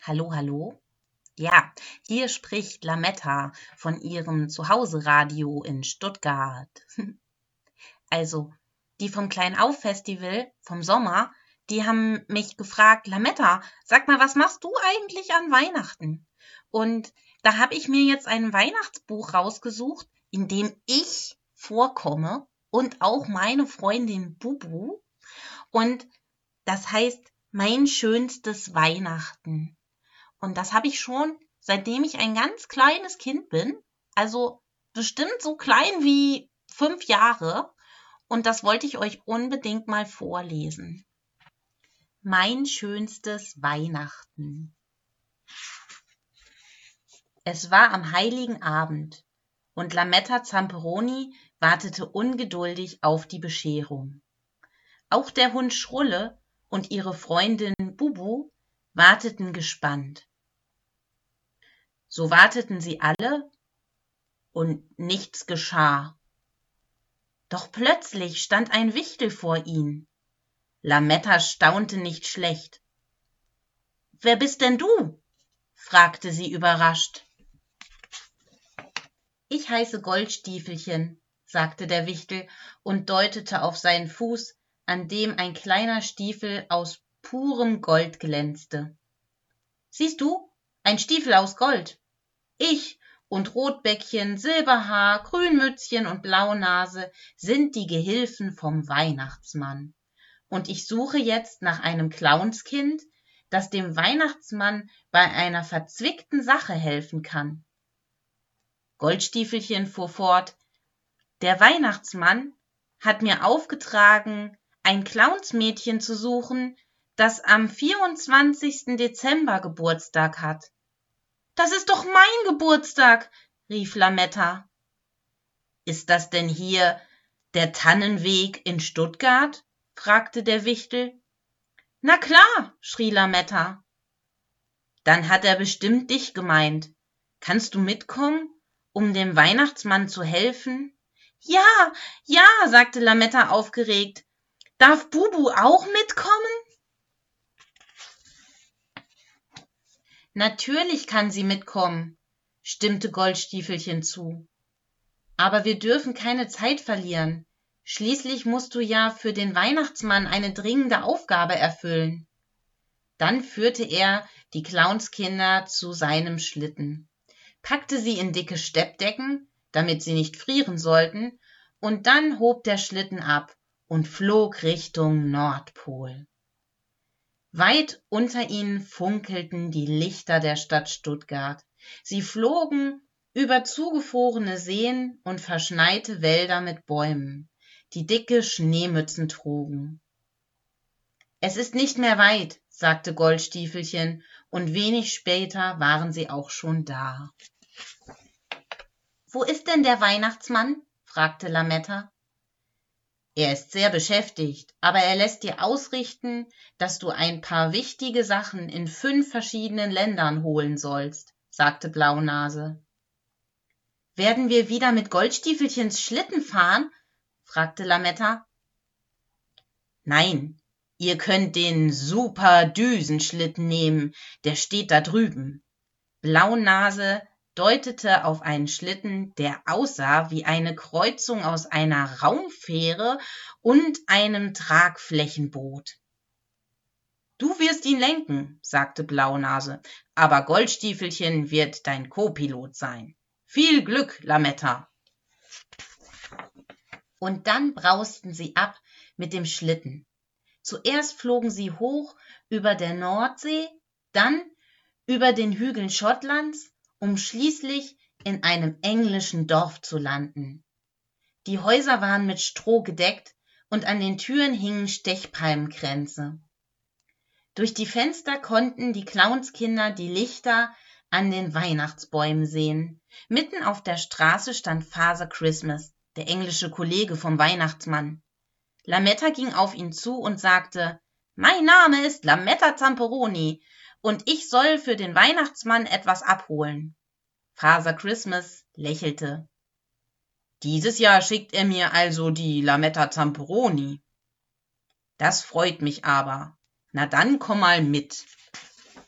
Hallo, hallo? Ja, hier spricht Lametta von ihrem Zuhause-Radio in Stuttgart. Also, die vom Kleinauf-Festival vom Sommer, die haben mich gefragt, Lametta, sag mal, was machst du eigentlich an Weihnachten? Und da habe ich mir jetzt ein Weihnachtsbuch rausgesucht, in dem ich vorkomme und auch meine Freundin Bubu. Und das heißt Mein schönstes Weihnachten. Und das habe ich schon, seitdem ich ein ganz kleines Kind bin, also bestimmt so klein wie 5 Jahre. Und das wollte ich euch unbedingt mal vorlesen. Mein schönstes Weihnachten. Es war am Heiligen Abend und Lametta Zamperoni wartete ungeduldig auf die Bescherung. Auch der Hund Schrulle und ihre Freundin Bubu warteten gespannt. So warteten sie alle und nichts geschah. Doch plötzlich stand ein Wichtel vor ihnen. Lametta staunte nicht schlecht. »Wer bist denn du?« fragte sie überrascht. »Ich heiße Goldstiefelchen«, sagte der Wichtel und deutete auf seinen Fuß, an dem ein kleiner Stiefel aus purem Gold glänzte. »Siehst du, ein Stiefel aus Gold. Ich und Rotbäckchen, Silberhaar, Grünmützchen und Blaunase sind die Gehilfen vom Weihnachtsmann. Und ich suche jetzt nach einem Clownskind, das dem Weihnachtsmann bei einer verzwickten Sache helfen kann.« Goldstiefelchen fuhr fort: »Der Weihnachtsmann hat mir aufgetragen, ein Clownsmädchen zu suchen, das am 24. Dezember Geburtstag hat.« »Das ist doch mein Geburtstag«, rief Lametta. »Ist das denn hier der Tannenweg in Stuttgart?« fragte der Wichtel. »Na klar«, schrie Lametta. »Dann hat er bestimmt dich gemeint. Kannst du mitkommen, um dem Weihnachtsmann zu helfen?« »Ja, ja«, sagte Lametta aufgeregt. »Darf Bubu auch mitkommen?« »Natürlich kann sie mitkommen«, stimmte Goldstiefelchen zu. »Aber wir dürfen keine Zeit verlieren. Schließlich musst du ja für den Weihnachtsmann eine dringende Aufgabe erfüllen.« Dann führte er die Clownskinder zu seinem Schlitten, packte sie in dicke Steppdecken, damit sie nicht frieren sollten, und dann hob der Schlitten ab und flog Richtung Nordpol. Weit unter ihnen funkelten die Lichter der Stadt Stuttgart. Sie flogen über zugefrorene Seen und verschneite Wälder mit Bäumen, die dicke Schneemützen trugen. »Es ist nicht mehr weit«, sagte Goldstiefelchen, und wenig später waren sie auch schon da. »Wo ist denn der Weihnachtsmann?« fragte Lametta. »Er ist sehr beschäftigt, aber er lässt dir ausrichten, dass du ein paar wichtige Sachen in 5 verschiedenen Ländern holen sollst«, sagte Blaunase. »Werden wir wieder mit Goldstiefelchens Schlitten fahren?« fragte Lametta. »Nein, ihr könnt den Super-Düsenschlitten nehmen, der steht da drüben.« Blaunase deutete auf einen Schlitten, der aussah wie eine Kreuzung aus einer Raumfähre und einem Tragflächenboot. »Du wirst ihn lenken«, sagte Blaunase, »aber Goldstiefelchen wird dein Co-Pilot sein. Viel Glück, Lametta!« Und dann brausten sie ab mit dem Schlitten. Zuerst flogen sie hoch über der Nordsee, dann über den Hügeln Schottlands, um schließlich in einem englischen Dorf zu landen. Die Häuser waren mit Stroh gedeckt und an den Türen hingen Stechpalmenkränze. Durch die Fenster konnten die Clownskinder die Lichter an den Weihnachtsbäumen sehen. Mitten auf der Straße stand Father Christmas, der englische Kollege vom Weihnachtsmann. Lametta ging auf ihn zu und sagte: »Mein Name ist Lametta Zamperoni und ich soll für den Weihnachtsmann etwas abholen.« Father Christmas lächelte. »Dieses Jahr schickt er mir also die Lametta Zamperoni. Das freut mich aber. Na dann komm mal mit.«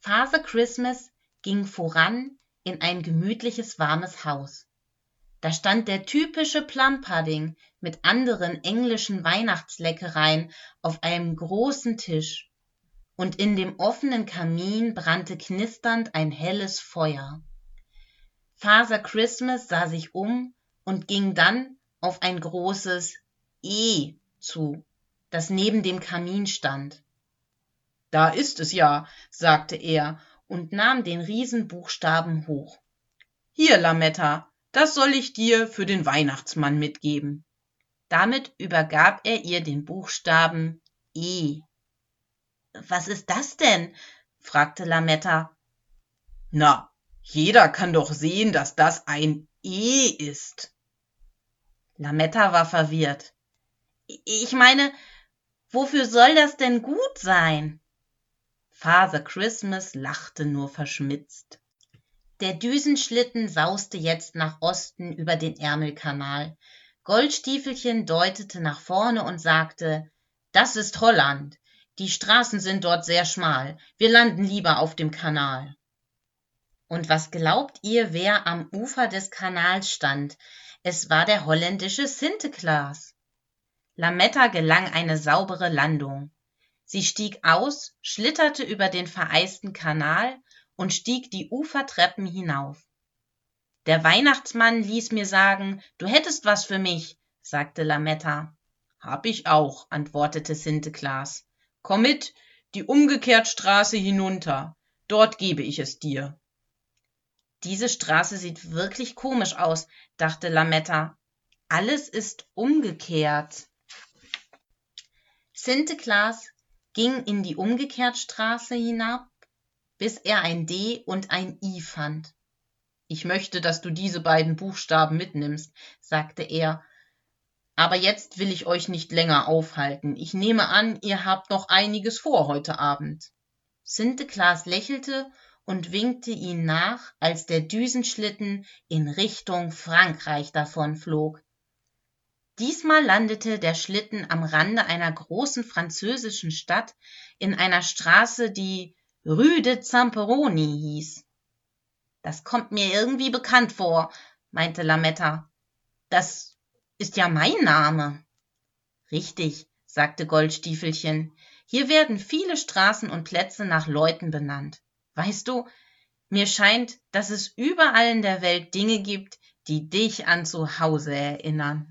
Father Christmas ging voran in ein gemütliches, warmes Haus. Da stand der typische Plum-Pudding mit anderen englischen Weihnachtsleckereien auf einem großen Tisch, und in dem offenen Kamin brannte knisternd ein helles Feuer. Father Christmas sah sich um und ging dann auf ein großes E zu, das neben dem Kamin stand. »Da ist es ja«, sagte er und nahm den Riesenbuchstaben hoch. »Hier, Lametta, das soll ich dir für den Weihnachtsmann mitgeben.« Damit übergab er ihr den Buchstaben E. »Was ist das denn?« fragte Lametta. »Na, jeder kann doch sehen, dass das ein E ist.« Lametta war verwirrt. »Ich meine, wofür soll das denn gut sein?« Father Christmas lachte nur verschmitzt. Der Düsenschlitten sauste jetzt nach Osten über den Ärmelkanal. Goldstiefelchen deutete nach vorne und sagte, »Das ist Holland. Die Straßen sind dort sehr schmal. Wir landen lieber auf dem Kanal.« Und was glaubt ihr, wer am Ufer des Kanals stand? Es war der holländische Sinterklaas. Lametta gelang eine saubere Landung. Sie stieg aus, schlitterte über den vereisten Kanal und stieg die Ufertreppen hinauf. »Der Weihnachtsmann ließ mir sagen, du hättest was für mich«, sagte Lametta. »Hab ich auch«, antwortete Sinterklaas. »Komm mit, die Umgekehrtstraße hinunter, dort gebe ich es dir.« »Diese Straße sieht wirklich komisch aus«, dachte Lametta. »Alles ist umgekehrt.« Sinterklaas ging in die Umgekehrtstraße hinab, bis er ein D und ein I fand. »Ich möchte, dass du diese beiden Buchstaben mitnimmst«, sagte er. »Aber jetzt will ich euch nicht länger aufhalten. Ich nehme an, ihr habt noch einiges vor heute Abend.« Sinterklaas lächelte und winkte ihnen nach, als der Düsenschlitten in Richtung Frankreich davonflog. Diesmal landete der Schlitten am Rande einer großen französischen Stadt in einer Straße, die Rue de Zamperoni hieß. »Das kommt mir irgendwie bekannt vor«, meinte Lametta. »Das ist ja mein Name.« »Richtig«, sagte Goldstiefelchen. »Hier werden viele Straßen und Plätze nach Leuten benannt. Weißt du, mir scheint, dass es überall in der Welt Dinge gibt, die dich an zu Hause erinnern.«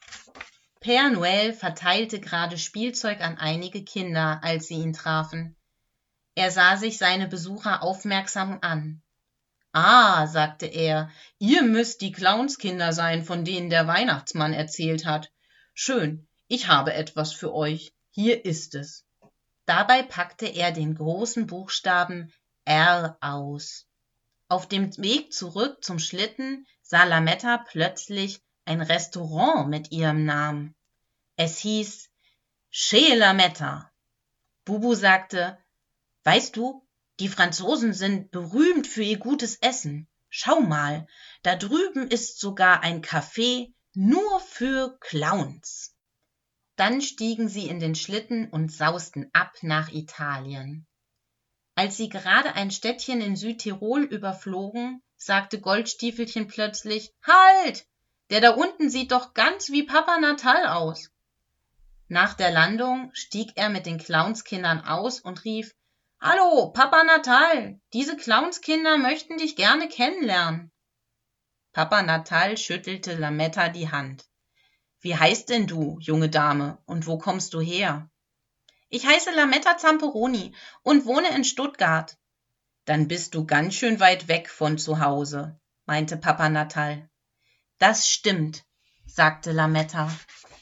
Père Noël verteilte gerade Spielzeug an einige Kinder, als sie ihn trafen. Er sah sich seine Besucher aufmerksam an. »Ah«, sagte er, »ihr müsst die Clownskinder sein, von denen der Weihnachtsmann erzählt hat. Schön, ich habe etwas für euch. Hier ist es.« Dabei packte er den großen Buchstaben R aus. Auf dem Weg zurück zum Schlitten sah Lametta plötzlich ein Restaurant mit ihrem Namen. Es hieß Chez Lametta. Bubu sagte, »Weißt du, die Franzosen sind berühmt für ihr gutes Essen. Schau mal, da drüben ist sogar ein Café nur für Clowns.« Dann stiegen sie in den Schlitten und sausten ab nach Italien. Als sie gerade ein Städtchen in Südtirol überflogen, sagte Goldstiefelchen plötzlich, »Halt! Der da unten sieht doch ganz wie Papa Natal aus.« Nach der Landung stieg er mit den Clownskindern aus und rief, »Hallo, Papa Natal, diese Clownskinder möchten dich gerne kennenlernen.« Papa Natal schüttelte Lametta die Hand. »Wie heißt denn du, junge Dame, und wo kommst du her?« »Ich heiße Lametta Zamperoni und wohne in Stuttgart.« »Dann bist du ganz schön weit weg von zu Hause«, meinte Papa Natal. »Das stimmt«, sagte Lametta.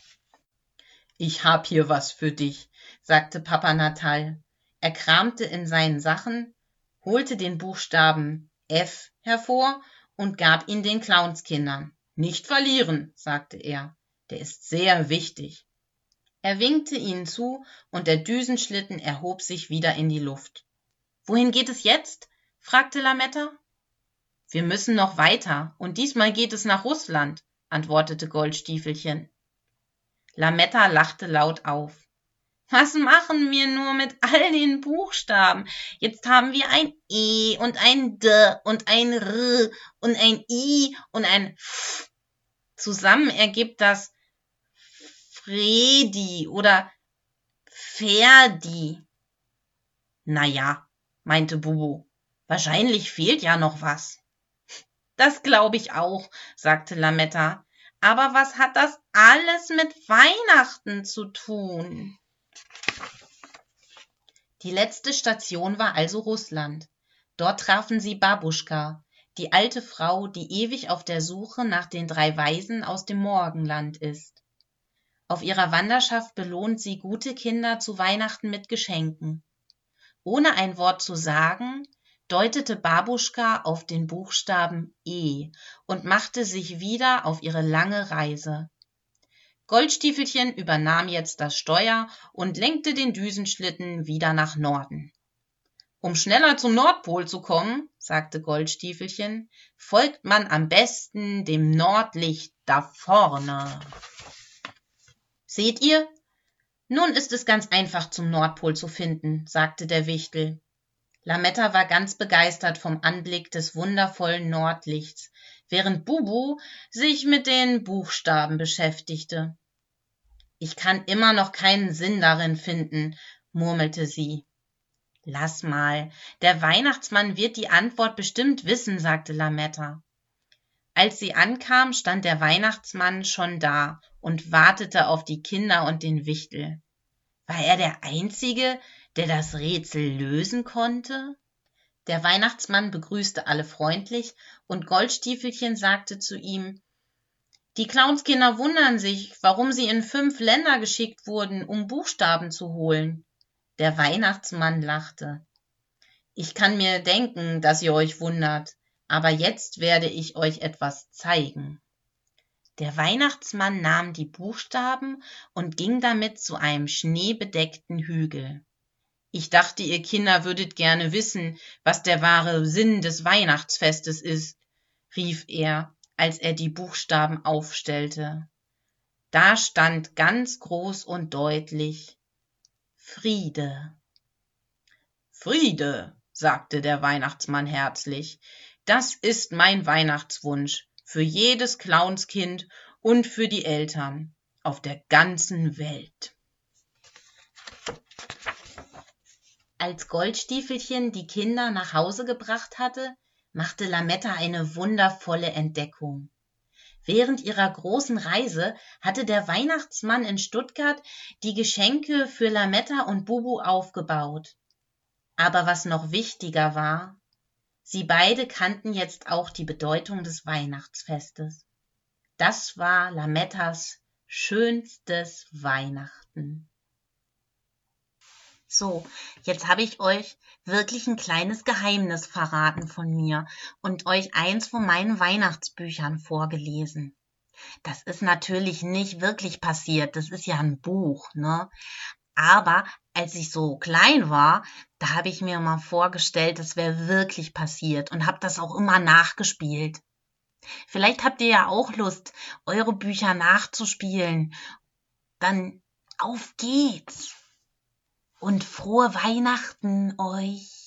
»Ich hab hier was für dich«, sagte Papa Natal. Er kramte in seinen Sachen, holte den Buchstaben F hervor und gab ihn den Clownskindern. »Nicht verlieren«, sagte er, »der ist sehr wichtig.« Er winkte ihnen zu und der Düsenschlitten erhob sich wieder in die Luft. »Wohin geht es jetzt?«, fragte Lametta. »Wir müssen noch weiter und diesmal geht es nach Russland«, antwortete Goldstiefelchen. Lametta lachte laut auf. Was machen wir nur mit all den Buchstaben? Jetzt haben wir ein E und ein D und ein R und ein I und ein F. Zusammen ergibt das Fredi oder Ferdi. Naja, meinte Bubu, wahrscheinlich fehlt ja noch was. Das glaube ich auch, sagte Lametta. Aber was hat das alles mit Weihnachten zu tun? Die letzte Station war also Russland. Dort trafen sie Babuschka, die alte Frau, die ewig auf der Suche nach den 3 Weisen aus dem Morgenland ist. Auf ihrer Wanderschaft belohnt sie gute Kinder zu Weihnachten mit Geschenken. Ohne ein Wort zu sagen, deutete Babuschka auf den Buchstaben E und machte sich wieder auf ihre lange Reise. Goldstiefelchen übernahm jetzt das Steuer und lenkte den Düsenschlitten wieder nach Norden. Um schneller zum Nordpol zu kommen, sagte Goldstiefelchen, folgt man am besten dem Nordlicht da vorne. Seht ihr? Nun ist es ganz einfach, zum Nordpol zu finden, sagte der Wichtel. Lametta war ganz begeistert vom Anblick des wundervollen Nordlichts, während Bubu sich mit den Buchstaben beschäftigte. Ich kann immer noch keinen Sinn darin finden, murmelte sie. Lass mal, der Weihnachtsmann wird die Antwort bestimmt wissen, sagte Lametta. Als sie ankam, stand der Weihnachtsmann schon da und wartete auf die Kinder und den Wichtel. War er der Einzige, der das Rätsel lösen konnte? Der Weihnachtsmann begrüßte alle freundlich und Goldstiefelchen sagte zu ihm, die Clownskinder wundern sich, warum sie in 5 Länder geschickt wurden, um Buchstaben zu holen. Der Weihnachtsmann lachte. Ich kann mir denken, dass ihr euch wundert, aber jetzt werde ich euch etwas zeigen. Der Weihnachtsmann nahm die Buchstaben und ging damit zu einem schneebedeckten Hügel. Ich dachte, ihr Kinder würdet gerne wissen, was der wahre Sinn des Weihnachtsfestes ist, rief er, als er die Buchstaben aufstellte. Da stand ganz groß und deutlich Friede. Friede, sagte der Weihnachtsmann herzlich, das ist mein Weihnachtswunsch für jedes Clownskind und für die Eltern auf der ganzen Welt. Als Goldstiefelchen die Kinder nach Hause gebracht hatte, machte Lametta eine wundervolle Entdeckung. Während ihrer großen Reise hatte der Weihnachtsmann in Stuttgart die Geschenke für Lametta und Bubu aufgebaut. Aber was noch wichtiger war, sie beide kannten jetzt auch die Bedeutung des Weihnachtsfestes. Das war Lamettas schönstes Weihnachten. So, jetzt habe ich euch wirklich ein kleines Geheimnis verraten von mir und euch eins von meinen Weihnachtsbüchern vorgelesen. Das ist natürlich nicht wirklich passiert, das ist ja ein Buch, ne? Aber als ich so klein war, da habe ich mir mal vorgestellt, das wäre wirklich passiert und habe das auch immer nachgespielt. Vielleicht habt ihr ja auch Lust, eure Bücher nachzuspielen. Dann auf geht's! Und frohe Weihnachten euch!